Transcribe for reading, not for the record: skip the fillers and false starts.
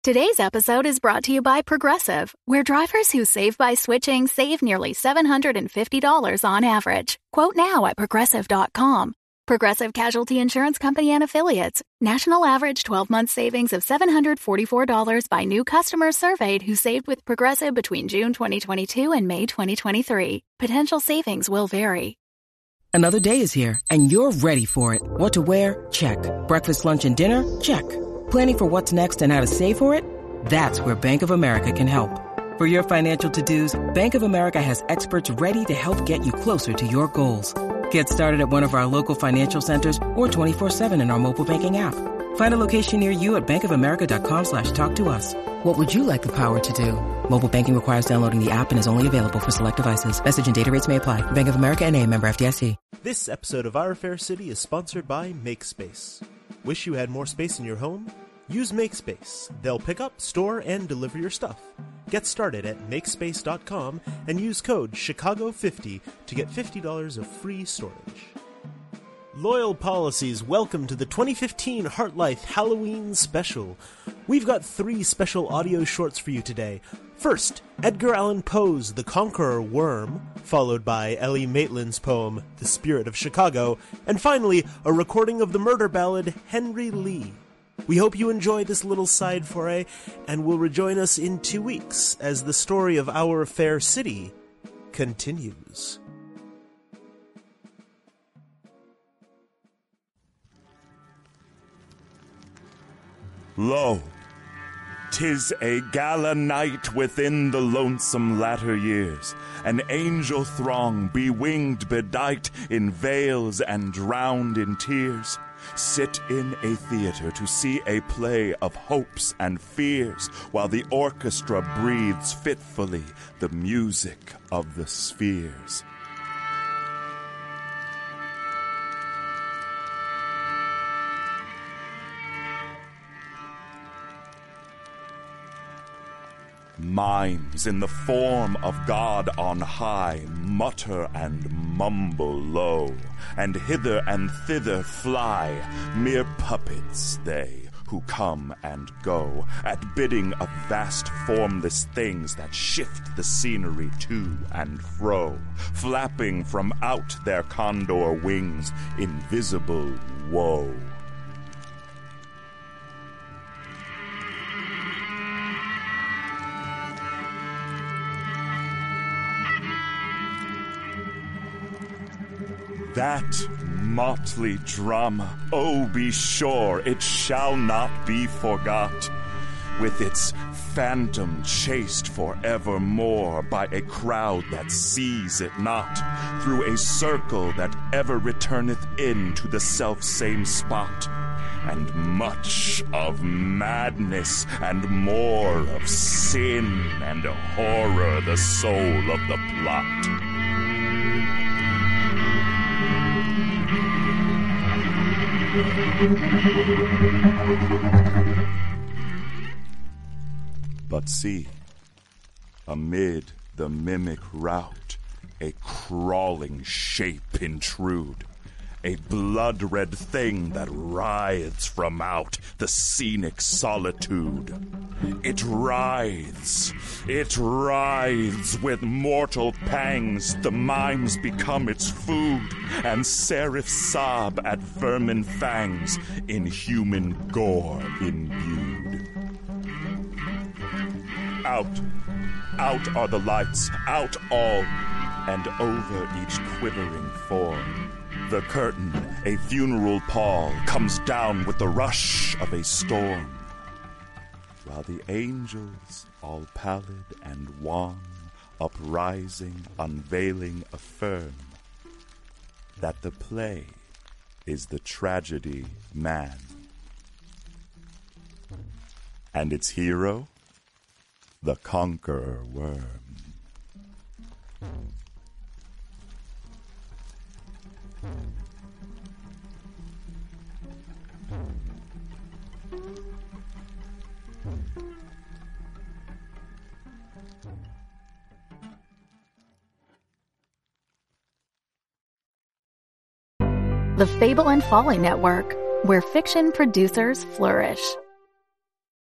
Today's episode is brought to you by Progressive, where drivers who save by switching save nearly $750 on average. Quote now at Progressive.com. Progressive Casualty Insurance Company and Affiliates. National average 12-month savings of $744 by new customers surveyed who saved with Progressive between June 2022 and May 2023. Potential savings will vary. Another day is here, and you're ready for it. What to wear? Check. Breakfast, lunch, and dinner? Check. Planning for what's next and how to save for it? That's where Bank of America can help. For your financial to-dos, Bank of America has experts ready to help get you closer to your goals. Get started at one of our local financial centers or 24/7 in our mobile banking app. Find a location near you at bankofamerica.com/talktous. What would you like the power to do? Mobile banking requires downloading the app and is only available for select devices. Message and data rates may apply. Bank of America N.A., member FDIC. This episode of Our Fair City is sponsored by MakeSpace. Wish you had more space in your home? Use MakeSpace. They'll pick up, store, and deliver your stuff. Get started at makespace.com and use code Chicago50 to get $50 of free storage. Loyal Policies, welcome to the 2015 Heartlife Halloween Special. We've got 3 special audio shorts for you today. First, Edgar Allan Poe's The Conqueror Worm, followed by Ellie Maitland's poem The Spirit of Chicago, and finally, a recording of the murder ballad Henry Lee. We hope you enjoy this little side foray, and will rejoin us in 2 weeks as the story of Our Fair City continues. Lo, 'tis a gala night within the lonesome latter years, an angel throng bewinged, bedight in veils and drowned in tears, sit in a theater to see a play of hopes and fears, while the orchestra breathes fitfully the music of the spheres. Mimes in the form of God on high mutter and mumble low, and hither and thither fly, mere puppets they, who come and go, at bidding of vast formless things that shift the scenery to and fro, flapping from out their condor wings invisible woe. That motley drama, oh, be sure it shall not be forgot, with its phantom chased forevermore by a crowd that sees it not, through a circle that ever returneth in to the self-same spot, and much of madness and more of sin and horror the soul of the plot. But see, amid the mimic rout, a crawling shape intrude, a blood-red thing that writhes from out the scenic solitude. It writhes with mortal pangs, the mimes become its food, and seraphs sob at vermin fangs, in human gore imbued. Out are the lights, out all, and over each quivering form the curtain, a funeral pall, comes down with the rush of a storm, while the angels, all pallid and wan, uprising, unveiling, affirm that the play is the tragedy man, and its hero, the conqueror worm. The Fable and Folly Network, where fiction producers flourish.